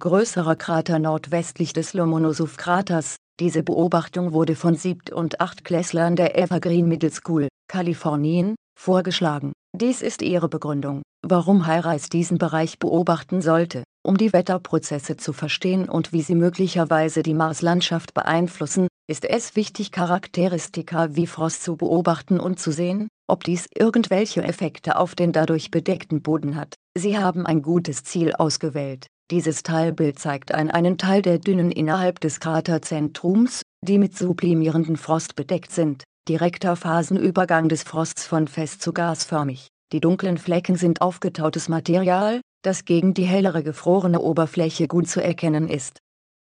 größerer Krater nordwestlich des Lomonosov-Kraters. Diese Beobachtung wurde von 7. und 8. Klässlern der Evergreen Middle School, Kalifornien, vorgeschlagen. Dies ist ihre Begründung, warum HiRISE diesen Bereich beobachten sollte, um die Wetterprozesse zu verstehen und wie sie möglicherweise die Marslandschaft beeinflussen. Ist es wichtig, Charakteristika wie Frost zu beobachten und zu sehen, ob dies irgendwelche Effekte auf den dadurch bedeckten Boden hat. Sie haben ein gutes Ziel ausgewählt. Dieses Teilbild zeigt einen Teil der Dünen innerhalb des Kraterzentrums, die mit sublimierendem Frost bedeckt sind. Direkter Phasenübergang des Frosts von fest zu gasförmig. Die dunklen Flecken sind aufgetautes Material, das gegen die hellere gefrorene Oberfläche gut zu erkennen ist.